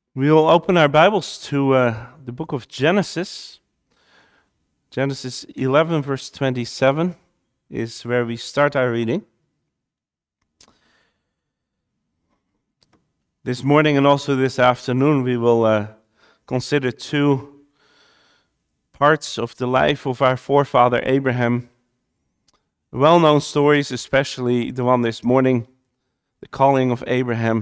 We will open our Bibles to the book of Genesis. Genesis 11, verse 27 is where we start our reading. This morning and also this afternoon, we will consider two parts of the life of our forefather Abraham. Well-known stories, especially the one this morning, the calling of Abraham.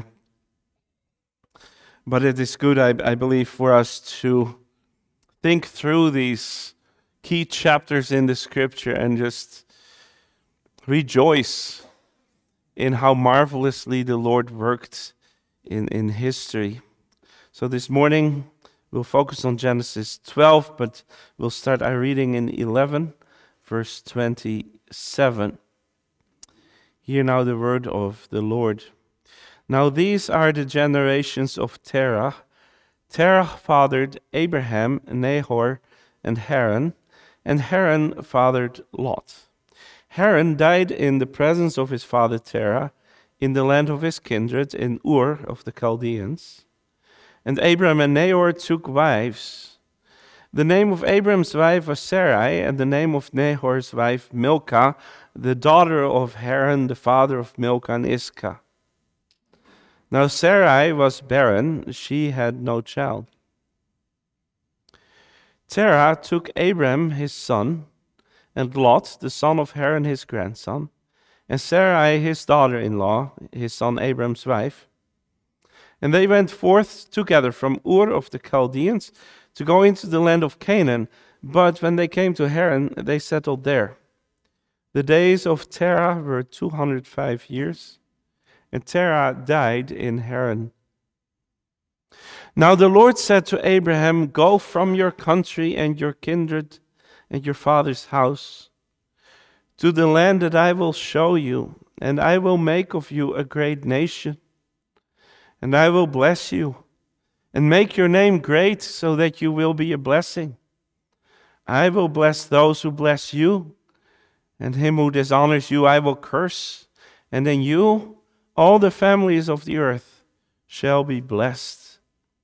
But it is good, I believe, for us to think through these key chapters in the scripture and just rejoice in how marvelously the Lord worked in history. So this morning we'll focus on Genesis 12, but we'll start our reading in 11, verse 27. Hear now the word of the Lord. Now these are the generations of Terah. Terah fathered Abraham, Nahor, and Haran fathered Lot. Haran died in the presence of his father Terah, in the land of his kindred, in Ur of the Chaldeans. And Abram and Nahor took wives. The name of Abram's wife was Sarai, and the name of Nahor's wife Milcah, the daughter of Haran, the father of Milcah and Iscah. Now Sarai was barren, she had no child. Terah took Abram his son, and Lot, the son of Haran his grandson, and Sarai his daughter-in-law, his son Abram's wife. And they went forth together from Ur of the Chaldeans to go into the land of Canaan, but when they came to Haran, they settled there. The days of Terah were 205 years. And Terah died in Haran. Now the Lord said to Abraham, Go from your country and your kindred and your father's house to the land that I will show you, and I will make of you a great nation. And I will bless you and make your name great so that you will be a blessing. I will bless those who bless you, and him who dishonors you I will curse, and in you all the families of the earth shall be blessed.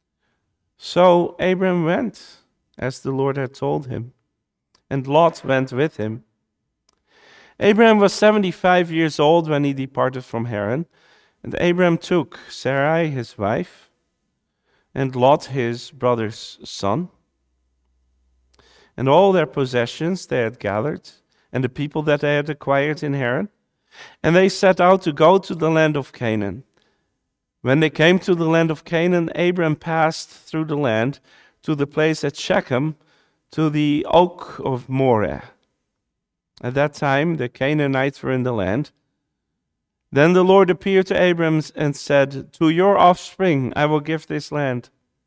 So Abram went, as the Lord had told him, and Lot went with him. Abram was 75 years old when he departed from Haran, and Abram took Sarai his wife, and Lot his brother's son, and all their possessions they had gathered, and the people that they had acquired in Haran, and they set out to go to the land of Canaan. When they came to the land of Canaan, Abram passed through the land to the place at Shechem, to the oak of Moreh. At that time, the Canaanites were in the land. Then the Lord appeared to Abram and said, To your offspring I will give this land.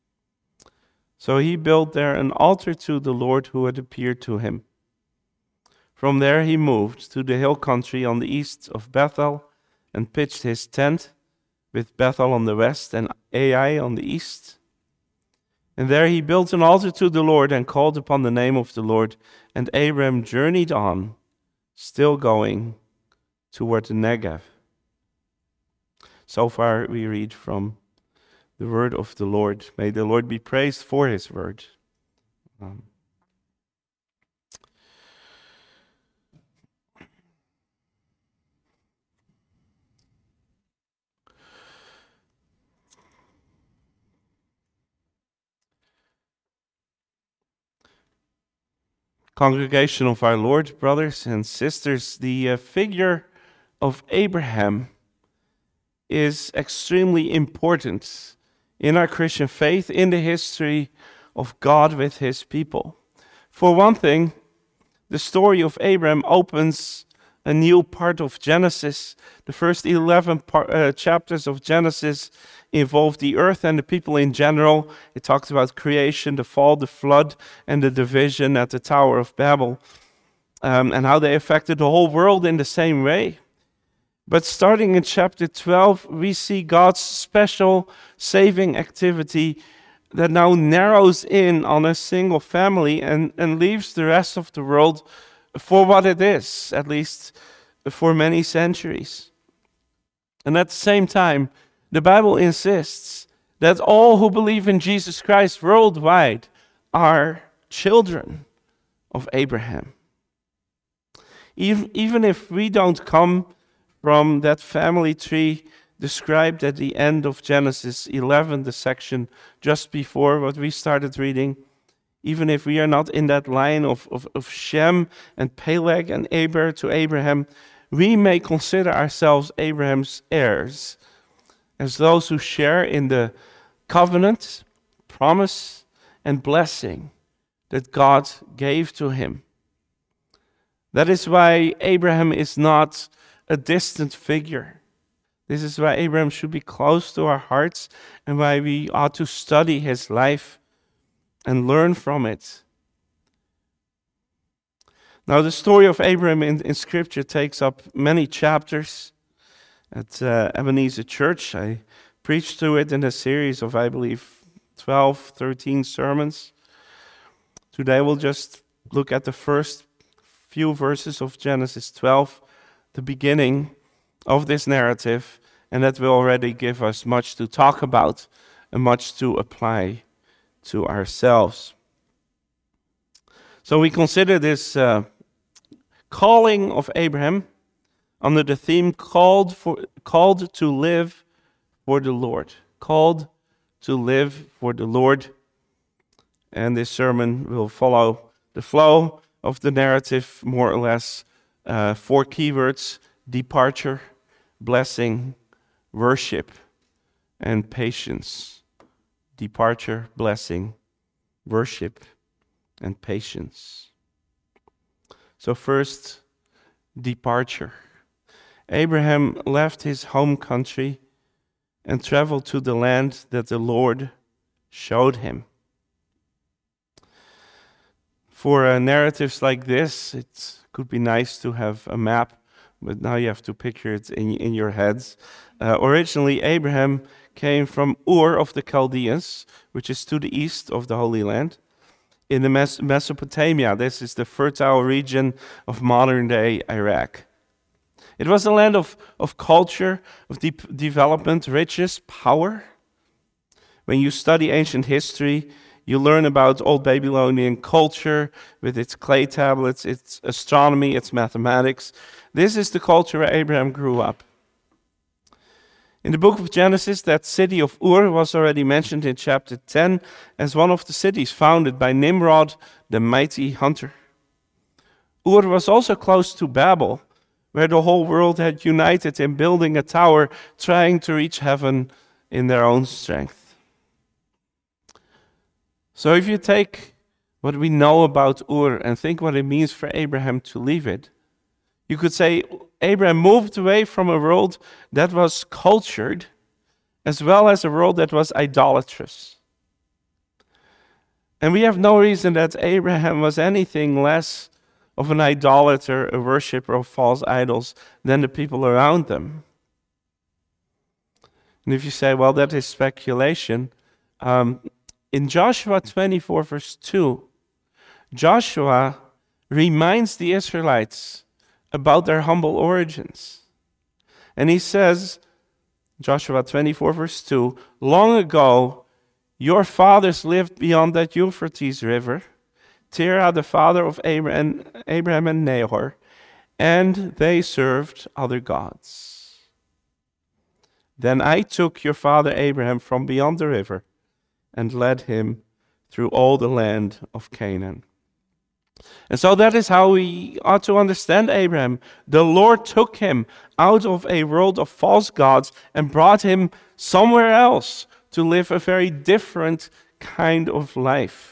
So he built there an altar to the Lord who had appeared to him. From there he moved to the hill country on the east of Bethel and pitched his tent, with Bethel on the west and Ai on the east. And there he built an altar to the Lord and called upon the name of the Lord. And Abram journeyed on, still going toward the Negev. So far we read from the word of the Lord. May the Lord be praised for his word. Congregation of our Lord, brothers and sisters, the figure of Abraham is extremely important in our Christian faith, in the history of God with his people. For one thing, the story of Abraham opens a new part of Genesis. The first 11 chapters of Genesis involve the earth and the people in general. It talks about creation, the fall, the flood, and the division at the Tower of Babel, and how they affected the whole world in the same way. But starting in chapter 12, we see God's special saving activity that now narrows in on a single family and leaves the rest of the world for what it is, at least for many centuries. And at the same time, the Bible insists that all who believe in Jesus Christ worldwide are children of Abraham. Even if we don't come from that family tree described at the end of Genesis 11, the section just before what we started reading, even if we are not in that line of Shem and Peleg and Eber to Abraham, we may consider ourselves Abraham's heirs, as those who share in the covenant, promise, and blessing that God gave to him. That is why Abraham is not a distant figure. This is why Abraham should be close to our hearts and why we ought to study his life and learn from it. Now, the story of Abraham in Scripture takes up many chapters. At Ebenezer Church, I preached to it in a series of, I believe, 12, 13 sermons. Today we'll just look at the first few verses of Genesis 12, the beginning of this narrative, and that will already give us much to talk about and much to apply to ourselves. So we consider this calling of Abraham under the theme called to live for the Lord. Called to live for the Lord. And this sermon will follow the flow of the narrative, more or less. 4 keywords: departure, blessing, worship, and patience. Departure, blessing, worship, and patience. So first, departure. Abraham left his home country and traveled to the land that the Lord showed him. For narratives like this, it could be nice to have a map, but now you have to picture it in your heads. Originally, Abraham came from Ur of the Chaldeans, which is to the east of the Holy Land, in the Mesopotamia. This is the fertile region of modern-day Iraq. It was a land of culture, of deep development, riches, power. When you study ancient history, you learn about Old Babylonian culture with its clay tablets, its astronomy, its mathematics. This is the culture where Abraham grew up. In the book of Genesis, that city of Ur was already mentioned in chapter 10 as one of the cities founded by Nimrod, the mighty hunter. Ur was also close to Babel, where the whole world had united in building a tower, trying to reach heaven in their own strength. So if you take what we know about Ur and think what it means for Abraham to leave it, you could say Abraham moved away from a world that was cultured as well as a world that was idolatrous. And we have no reason that Abraham was anything less of an idolater, a worshiper of false idols, than the people around them. And if you say, well, that is speculation, in Joshua 24, verse 2, Joshua reminds the Israelites about their humble origins. And he says, Joshua 24, verse 2, long ago, your fathers lived beyond that Euphrates River, Terah, the father of Abraham and Nahor, and they served other gods. Then I took your father Abraham from beyond the river and led him through all the land of Canaan. And so that is how we ought to understand Abraham. The Lord took him out of a world of false gods and brought him somewhere else to live a very different kind of life.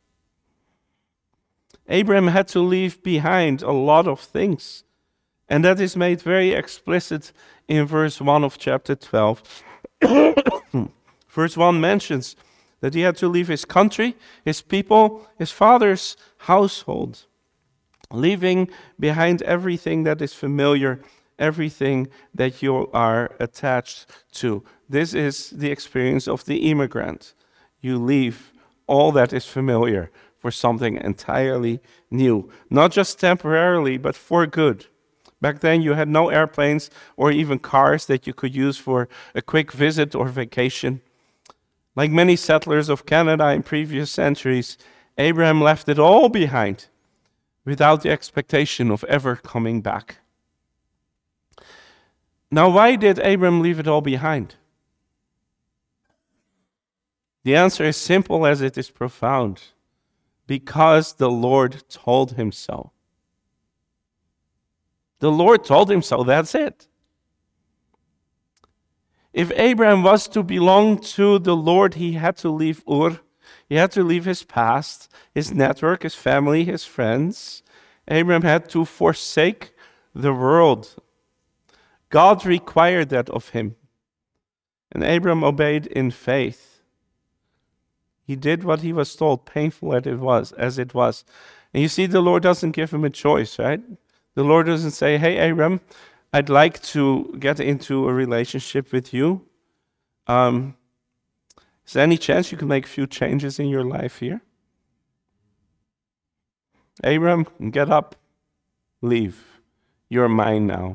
Abraham had to leave behind a lot of things, and that is made very explicit in verse 1 of chapter 12. Verse 1 mentions that he had to leave his country, his people, his father's household, leaving behind everything that is familiar, everything that you are attached to. This is the experience of the immigrant. You leave all that is familiar for something entirely new, not just temporarily, but for good. Back then, you had no airplanes or even cars that you could use for a quick visit or vacation. Like many settlers of Canada in previous centuries, Abraham left it all behind without the expectation of ever coming back. Now, why did Abraham leave it all behind? The answer is simple as it is profound. Because the Lord told him so. The Lord told him so, that's it. If Abraham was to belong to the Lord, he had to leave Ur. He had to leave his past, his network, his family, his friends. Abraham had to forsake the world. God required that of him. And Abraham obeyed in faith. He did what he was told, painful as it was. And you see, the Lord doesn't give him a choice, right? The Lord doesn't say, hey, Abraham, I'd like to get into a relationship with you. Is there any chance you can make a few changes in your life here? Abraham, get up, leave. You're mine now.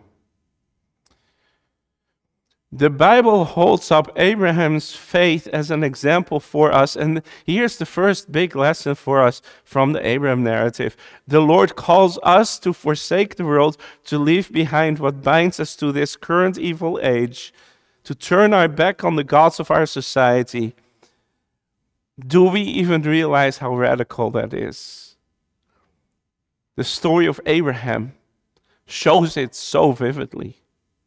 The Bible holds up Abraham's faith as an example for us, and here's the first big lesson for us from the Abraham narrative. The Lord calls us to forsake the world, to leave behind what binds us to this current evil age, to turn our back on the gods of our society. Do we even realize how radical that is? The story of Abraham shows it so vividly.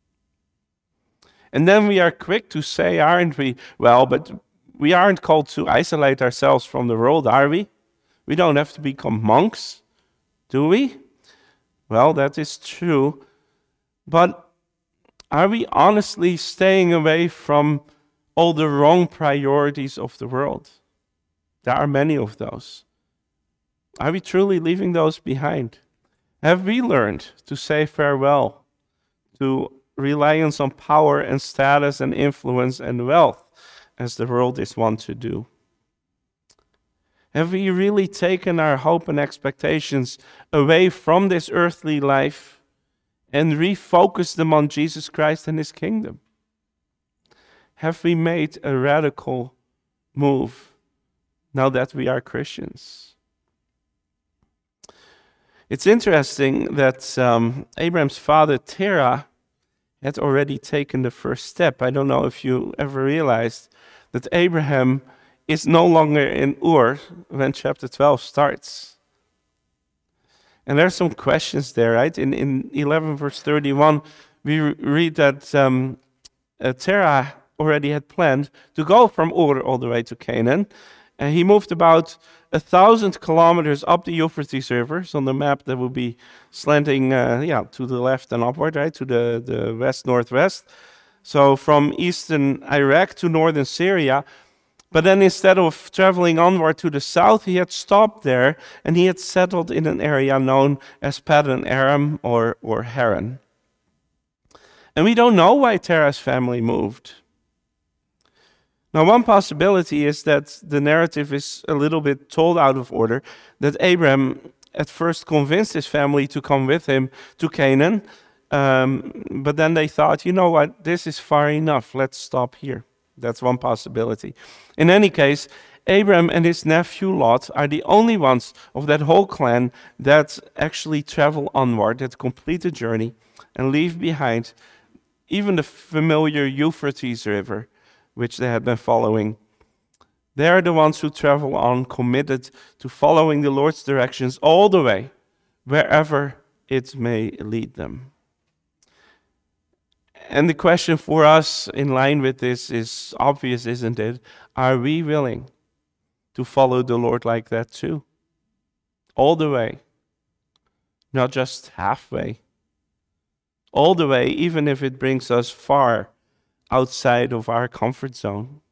And then we are quick to say, aren't we? Well, but we aren't called to isolate ourselves from the world, are we? We don't have to become monks, do we? Well, that is true. But are we honestly staying away from all the wrong priorities of the world? There are many of those. Are we truly leaving those behind? Have we learned to say farewell to reliance on power and status and influence and wealth, as the world is wont to do? Have we really taken our hope and expectations away from this earthly life and refocused them on Jesus Christ and His kingdom? Have we made a radical move now that we are Christians? It's interesting that Abraham's father, Terah, had already taken the first step. I don't know if you ever realized that Abraham is no longer in Ur when chapter 12 starts. And there are some questions there, right? In 11 verse 31, we read that Terah already had planned to go from Ur all the way to Canaan. And he moved about 1,000 kilometers up the Euphrates River. So on the map, that would be slanting to the left and upward, right, to the west-northwest. So from eastern Iraq to northern Syria. But then instead of traveling onward to the south, he had stopped there, and he had settled in an area known as Paddan Aram or Haran. And we don't know why Terah's family moved. Now, one possibility is that the narrative is a little bit told out of order, that Abraham at first convinced his family to come with him to Canaan, but then they thought, you know what, this is far enough, let's stop here. That's one possibility. In any case, Abraham and his nephew Lot are the only ones of that whole clan that actually travel onward, that complete the journey and leave behind even the familiar Euphrates River, which they had been following. They are the ones who travel on, committed to following the Lord's directions all the way, wherever it may lead them. And the question for us in line with this is obvious, isn't it? Are we willing to follow the Lord like that too? All the way, not just halfway. All the way, even if it brings us far outside of our comfort zone.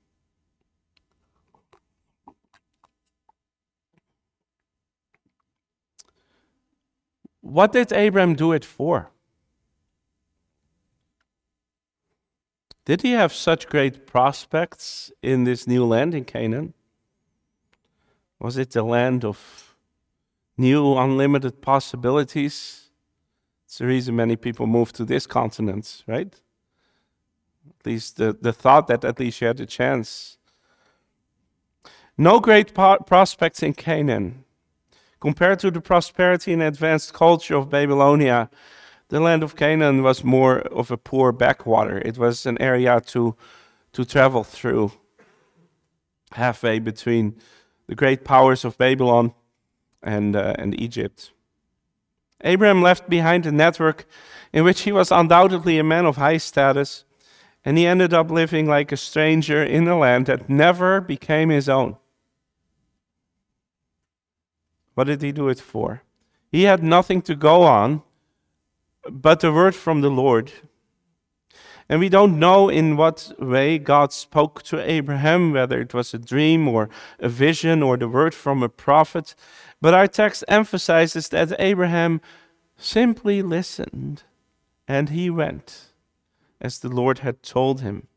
What did Abraham do it for? Did he have such great prospects in this new land in Canaan? Was it the land of new unlimited possibilities? It's the reason many people move to this continent, right? At least the thought that at least you had a chance. No great prospects in Canaan. Compared to the prosperity and advanced culture of Babylonia, the land of Canaan was more of a poor backwater. It was an area to travel through, halfway between the great powers of Babylon and Egypt. Abraham left behind a network in which he was undoubtedly a man of high status, and he ended up living like a stranger in a land that never became his own. What did he do it for? He had nothing to go on but the word from the Lord. And we don't know in what way God spoke to Abraham, whether it was a dream or a vision or the word from a prophet. But our text emphasizes that Abraham simply listened and he went as the Lord had told him.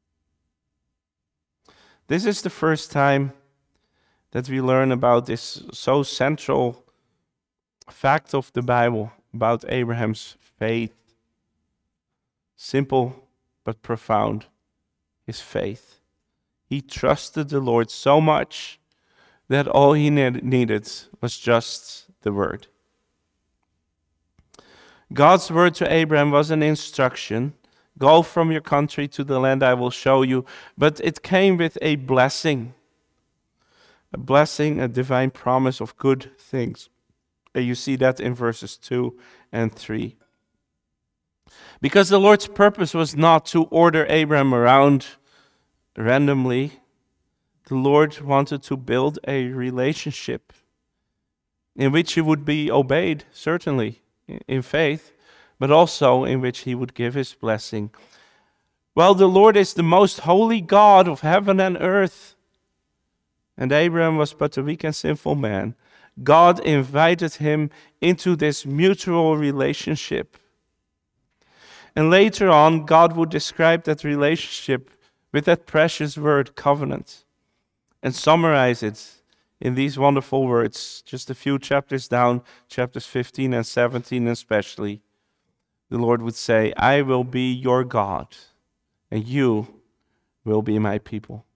This is the first time that we learn about this so central fact of the Bible about Abraham's faith. Simple but profound, his faith. He trusted the Lord so much that all he needed was just the word. God's word to Abraham was an instruction. Go from your country to the land I will show you. But it came with a blessing. A blessing, a divine promise of good things. And you see that in verses 2 and 3. Because the Lord's purpose was not to order Abraham around randomly. The Lord wanted to build a relationship in which he would be obeyed, certainly, in faith, but also in which he would give his blessing. Well, the Lord is the most holy God of heaven and earth, and Abraham was but a weak and sinful man. God invited him into this mutual relationship. And later on, God would describe that relationship with that precious word, covenant, and summarize it in these wonderful words, just a few chapters down, chapters 15 and 17 especially. The Lord would say, I will be your God, and you will be my people.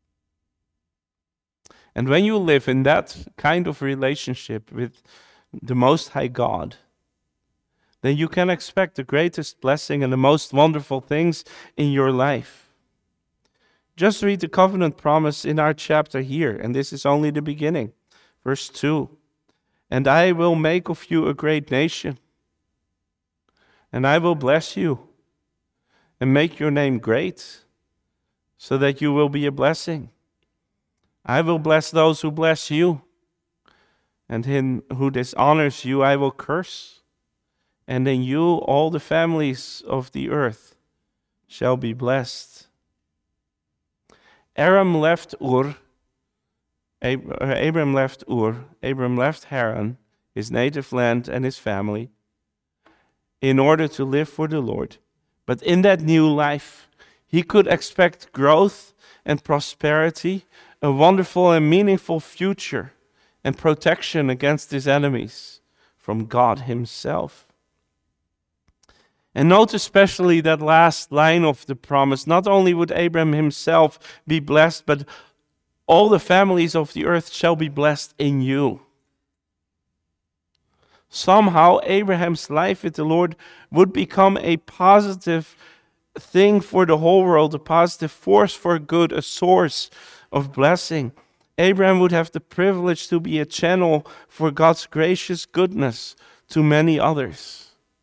And when you live in that kind of relationship with the Most High God, then you can expect the greatest blessing and the most wonderful things in your life. Just read the covenant promise in our chapter here, and this is only the beginning. Verse 2, and I will make of you a great nation, and I will bless you and make your name great, so that you will be a blessing. I will bless those who bless you, and him who dishonors you I will curse. And in you all the families of the earth shall be blessed. Abram left Ur, Abram left Haran, his native land and his family, in order to live for the Lord. But in that new life, he could expect growth and prosperity, a wonderful and meaningful future, and protection against his enemies from God himself. And note especially that last line of the promise. Not only would Abraham himself be blessed, but all the families of the earth shall be blessed in you. Somehow Abraham's life with the Lord would become a positive thing for the whole world, a positive force for good, a source of blessing. Abraham would have the privilege to be a channel for God's gracious goodness to many others.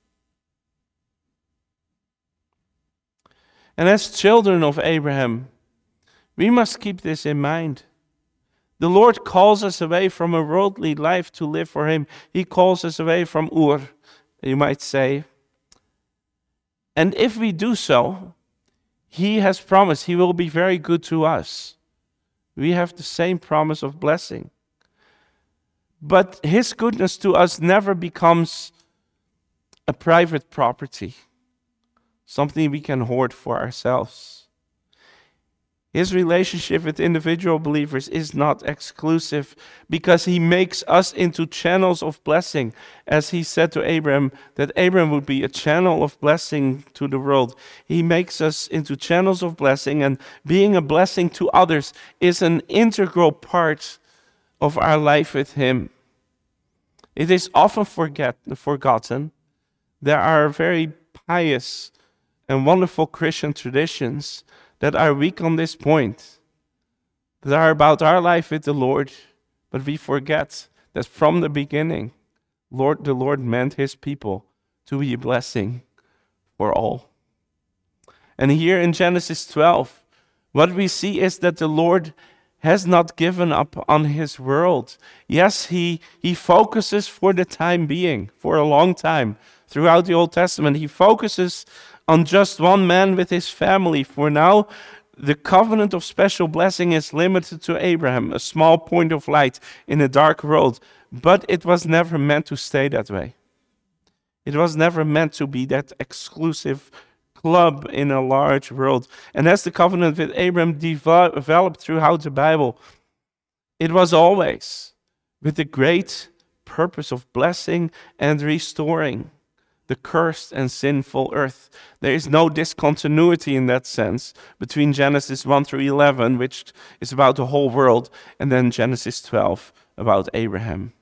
And as children of Abraham, we must keep this in mind. The Lord calls us away from a worldly life to live for him. He calls us away from Ur, you might say. And if we do so, he has promised he will be very good to us. We have the same promise of blessing. But his goodness to us never becomes a private property, something we can hoard for ourselves. His relationship with individual believers is not exclusive because he makes us into channels of blessing. As he said to Abraham, that Abraham would be a channel of blessing to the world. He makes us into channels of blessing, and being a blessing to others is an integral part of our life with him. It is often forgotten. There are very pious and wonderful Christian traditions that are weak on this point, that are about our life with the Lord, but we forget that from the beginning, the Lord meant his people to be a blessing for all. And here in Genesis 12, what we see is that the Lord has not given up on his world. Yes, he focuses for the time being, for a long time. Throughout the Old Testament, he focuses on just one man with his family. For now, the covenant of special blessing is limited to Abraham, a small point of light in a dark world. But it was never meant to stay that way. It was never meant to be that exclusive club in a large world. And as the covenant with Abraham developed throughout the Bible, it was always with the great purpose of blessing and restoring the cursed and sinful earth. There is no discontinuity in that sense between Genesis 1 through 11, which is about the whole world, and then Genesis 12 about Abraham.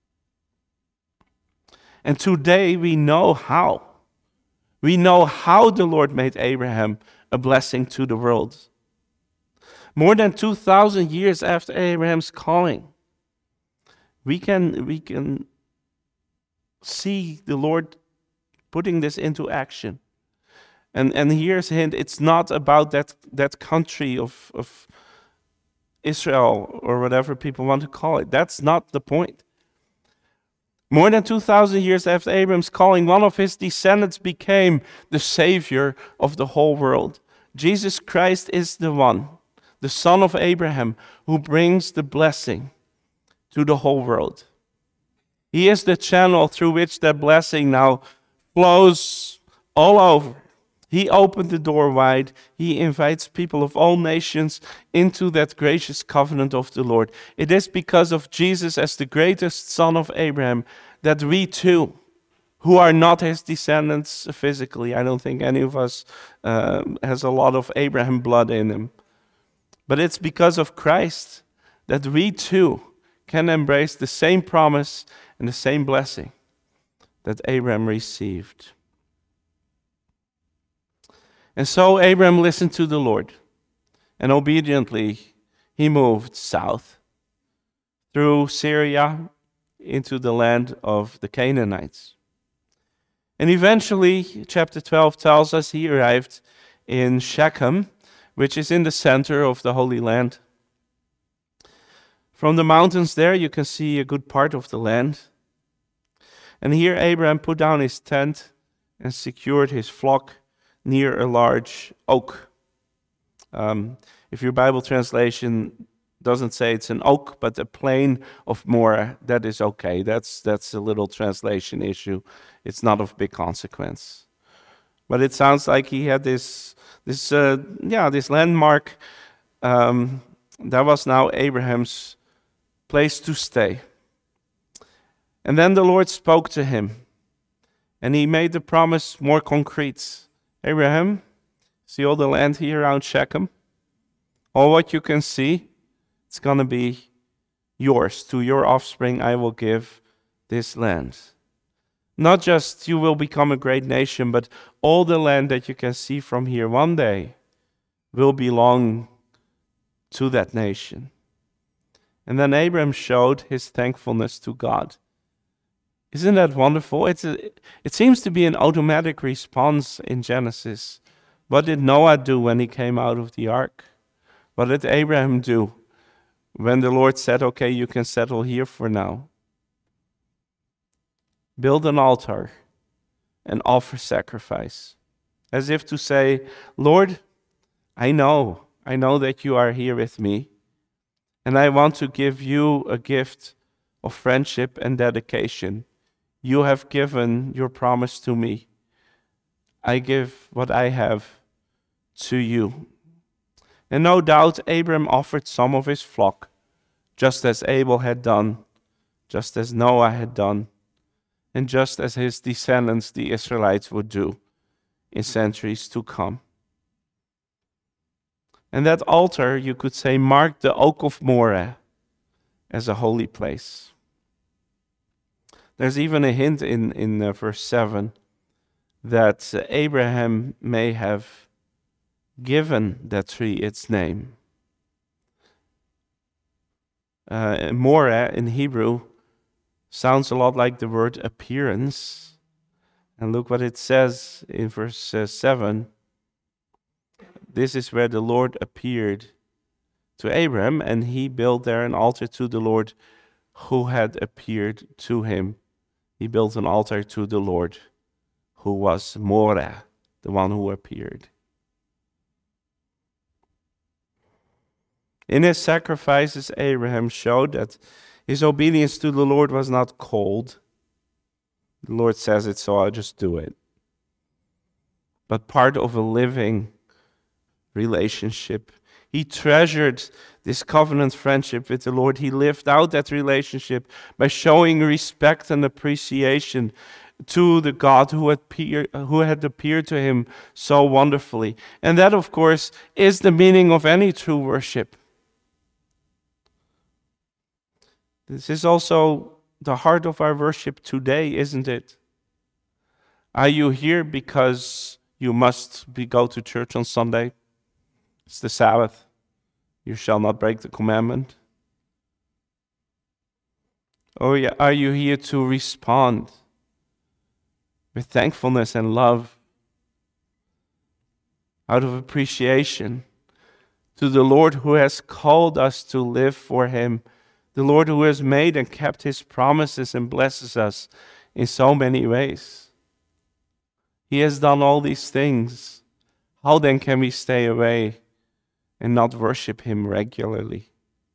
And today we know how. We know how the Lord made Abraham a blessing to the world. More than 2,000 years after Abraham's calling, we can see the Lord putting this into action. And here's a hint, it's not about that country of Israel or whatever people want to call it. That's not the point. More than 2,000 years after Abraham's calling, one of his descendants became the Savior of the whole world. Jesus Christ is the one, the son of Abraham, who brings the blessing to the whole world. He is the channel through which that blessing now flows all over. He opened the door wide. He invites people of all nations into that gracious covenant of the Lord. It is because of Jesus as the greatest son of Abraham that we too, who are not his descendants physically, I don't think any of us has a lot of Abraham blood in him, but it's because of Christ that we too can embrace the same promise and the same blessing that Abraham received. And so Abraham listened to the Lord, and obediently he moved south through Syria into the land of the Canaanites. And eventually, chapter 12 tells us he arrived in Shechem, which is in the center of the Holy Land. From the mountains there, you can see a good part of the land. And here Abraham put down his tent and secured his flock near a large oak. If your Bible translation doesn't say it's an oak, but a plain of Moreh, that is okay. That's a little translation issue. It's not of big consequence. But it sounds like he had this landmark that was now Abraham's place to stay. And then the Lord spoke to him, and he made the promise more concrete. Abraham, see all the land here around Shechem? All what you can see, it's going to be yours. To your offspring I will give this land. Not just you will become a great nation, but all the land that you can see from here one day will belong to that nation. And then Abraham showed his thankfulness to God. Isn't that wonderful? It seems to be an automatic response in Genesis. What did Noah do when he came out of the ark? What did Abraham do when the Lord said, okay, you can settle here for now? Build an altar and offer sacrifice. As if to say, Lord, I know that you are here with me. And I want to give you a gift of friendship and dedication. You have given your promise to me. I give what I have to you. And no doubt Abram offered some of his flock, just as Abel had done, just as Noah had done, and just as his descendants, the Israelites, would do in centuries to come. And that altar, you could say, marked the Oak of Moreh as a holy place. There's even a hint in verse 7 that Abraham may have given that tree its name. Moreh in Hebrew sounds a lot like the word appearance. And look what it says in verse 7. This is where the Lord appeared to Abraham, and he built there an altar to the Lord who had appeared to him. He built an altar to the Lord who was Moreh, the one who appeared. In his sacrifices, Abraham showed that his obedience to the Lord was not cold. The Lord says it, so I'll just do it. But part of a living relationship. He treasured this covenant friendship with the Lord. He lived out that relationship by showing respect and appreciation to the God who had appeared to him so wonderfully. And that, of course, is the meaning of any true worship. This is also the heart of our worship today, isn't it? Are you here because you must go to church on Sunday? It's the Sabbath. You shall not break the commandment. Or are you here to respond with thankfulness and love out of appreciation to the Lord who has called us to live for Him, the Lord who has made and kept His promises and blesses us in so many ways? He has done all these things. How then can we stay away and not worship Him regularly?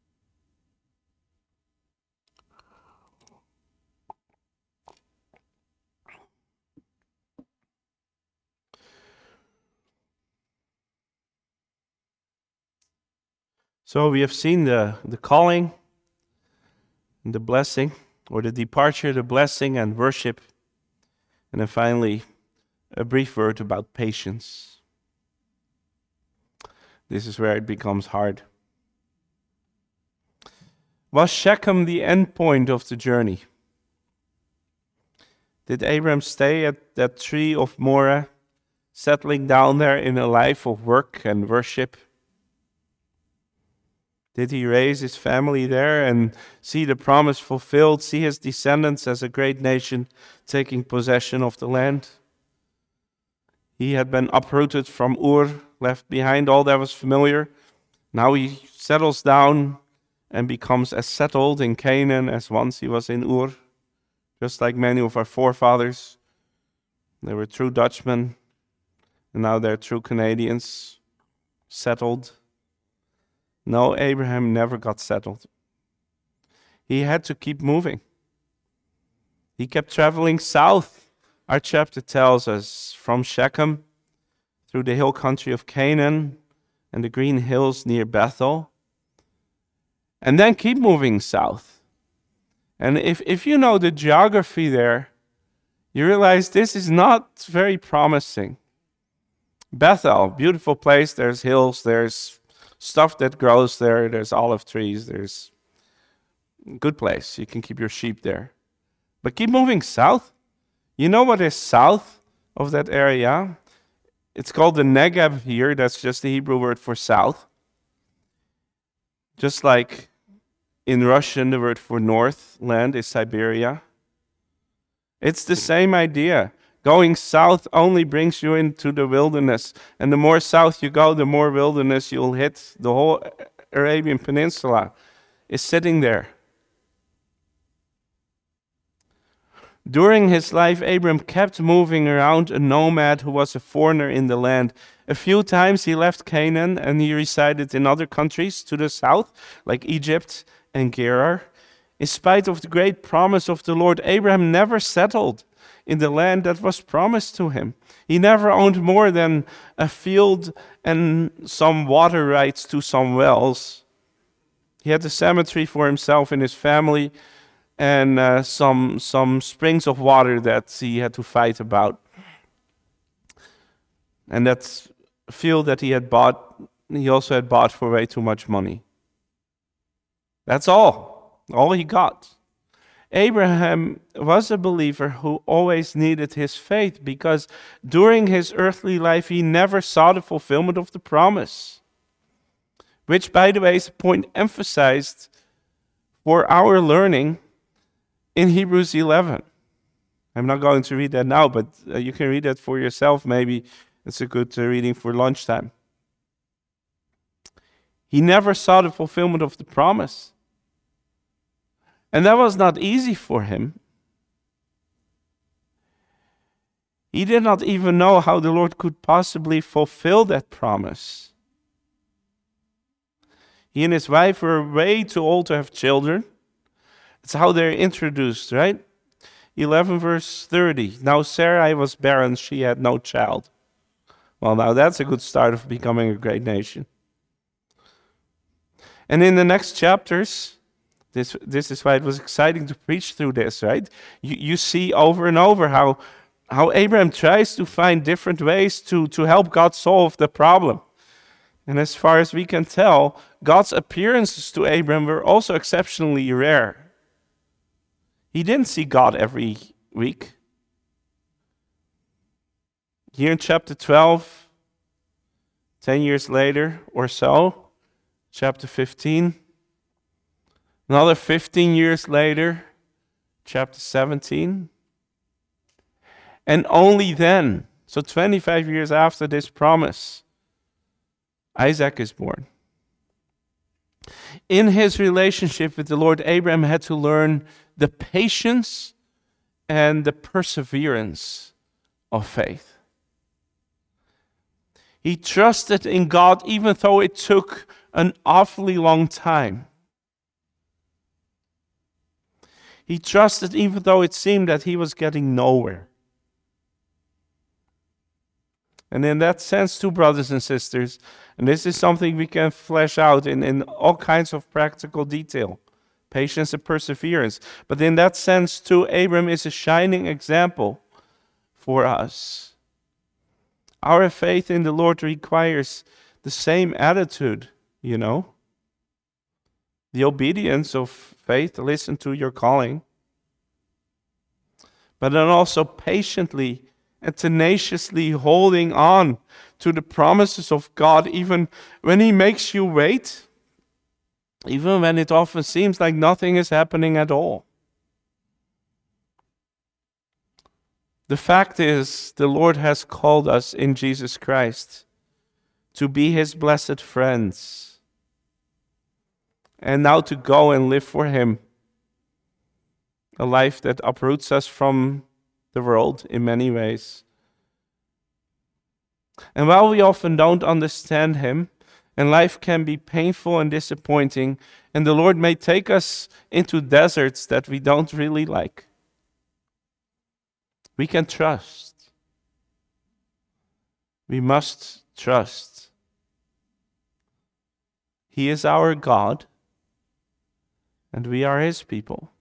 So we have seen the calling, the blessing, or the departure, the blessing and worship. And then finally, a brief word about patience. This is where it becomes hard. Was Shechem the end point of the journey? Did Abram stay at that tree of Moreh, settling down there in a life of work and worship? Did he raise his family there and see the promise fulfilled, see his descendants as a great nation taking possession of the land? He had been uprooted from Ur, left behind all that was familiar. Now he settles down and becomes as settled in Canaan as once he was in Ur, just like many of our forefathers. They were true Dutchmen, and now they're true Canadians, settled. No, Abraham never got settled. He had to keep moving. He kept traveling south. Our chapter tells us from Shechem through the hill country of Canaan and the green hills near Bethel, and then keep moving south. And if you know the geography there, you realize this is not very promising. Bethel, beautiful place, there's hills, there's stuff that grows there, there's olive trees, there's a good place. You can keep your sheep there. But keep moving south. You know what is south of that area? It's called the Negev here. That's just the Hebrew word for south. Just like in Russian, the word for north land is Siberia. It's the same idea. Going south only brings you into the wilderness. And the more south you go, the more wilderness you'll hit. The whole Arabian Peninsula is sitting there. During his life, Abram kept moving around, a nomad who was a foreigner in the land. A few times he left Canaan and he resided in other countries to the south, like Egypt and Gerar. In spite of the great promise of the Lord, Abraham never settled. in the land that was promised to him. He never owned more than a field and some water rights to some wells. He had a cemetery for himself and his family, and some springs of water that he had to fight about. And that field that he also had bought for way too much money. That's all he got. Abraham was a believer who always needed his faith, because during his earthly life he never saw the fulfillment of the promise. Which, by the way, is a point emphasized for our learning in Hebrews 11. I'm not going to read that now, but you can read that for yourself. Maybe it's a good reading for lunchtime. He never saw the fulfillment of the promise. And that was not easy for him. He did not even know how the Lord could possibly fulfill that promise. He and his wife were way too old to have children. It's how they're introduced, right? 11 verse 30. Now Sarai was barren, she had no child. Well, now that's a good start of becoming a great nation. And in the next chapters, this is why it was exciting to preach through this, right? You see over and over how Abraham tries to find different ways to help God solve the problem. And as far as we can tell, God's appearances to Abraham were also exceptionally rare. He didn't see God every week. Here in chapter 12, 10 years later or so, chapter 15, another 15 years later, chapter 17. And only then, so 25 years after this promise, Isaac is born. In his relationship with the Lord, Abraham had to learn the patience and the perseverance of faith. He trusted in God even though it took an awfully long time. He trusted even though it seemed that he was getting nowhere. And in that sense, too, brothers and sisters, and this is something we can flesh out in all kinds of practical detail, patience and perseverance. But in that sense, too, Abram is a shining example for us. Our faith in the Lord requires the same attitude, you know. The obedience of faith, listen to your calling. But then also patiently and tenaciously holding on to the promises of God, even when He makes you wait, even when it often seems like nothing is happening at all. The fact is, the Lord has called us in Jesus Christ to be His blessed friends, and now to go and live for Him, a life that uproots us from the world in many ways. And while we often don't understand Him, and life can be painful and disappointing, and the Lord may take us into deserts that we don't really like, we can trust. We must trust. He is our God, and we are His people.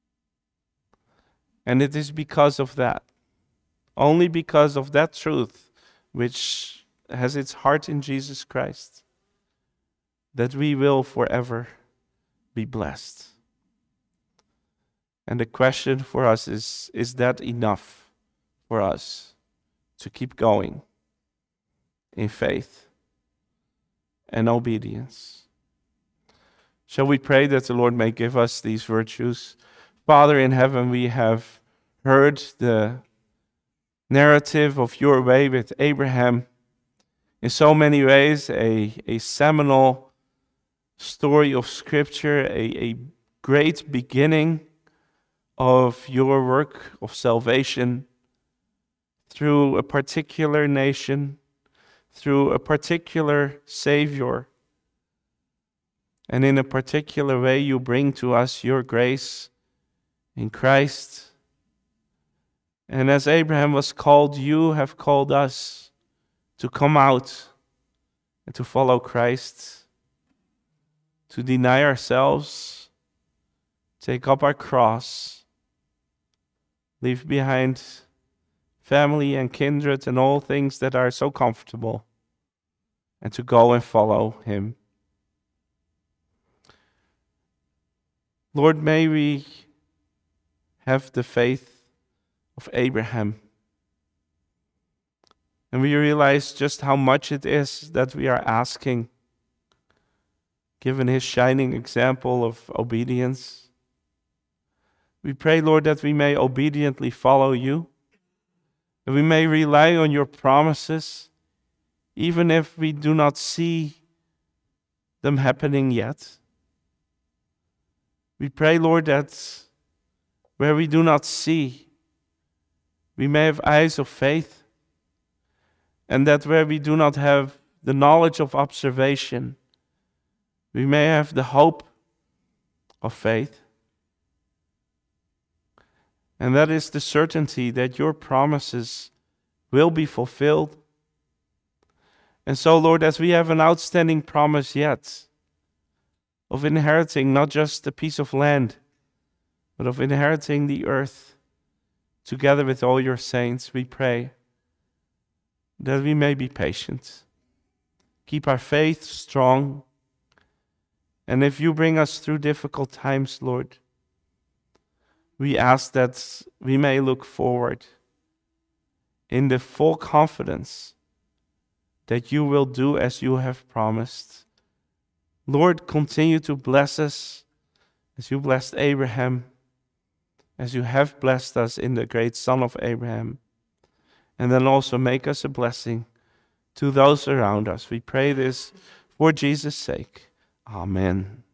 And it is because of that, only because of that truth, which has its heart in Jesus Christ, that we will forever be blessed. And the question for us is that enough for us to keep going in faith and obedience? Shall we pray that the Lord may give us these virtues? Father in heaven, we have heard the narrative of your way with Abraham. In so many ways, a seminal story of Scripture, a great beginning of your work of salvation through a particular nation, through a particular Savior. And in a particular way, you bring to us your grace in Christ. And as Abraham was called, you have called us to come out and to follow Christ, to deny ourselves, take up our cross, leave behind family and kindred and all things that are so comfortable, and to go and follow him. Lord, may we have the faith of Abraham. And we realize just how much it is that we are asking, given his shining example of obedience. We pray, Lord, that we may obediently follow you, that we may rely on your promises, even if we do not see them happening yet. We pray, Lord, that where we do not see, we may have eyes of faith, and that where we do not have the knowledge of observation, we may have the hope of faith. And that is the certainty that your promises will be fulfilled. And so, Lord, as we have an outstanding promise yet of inheriting not just a piece of land, but of inheriting the earth together with all your saints, we pray that we may be patient. Keep our faith strong. And if you bring us through difficult times, Lord, we ask that we may look forward in the full confidence that you will do as you have promised. Lord, continue to bless us as you blessed Abraham, as you have blessed us in the great son of Abraham. And then also make us a blessing to those around us. We pray this for Jesus' sake. Amen.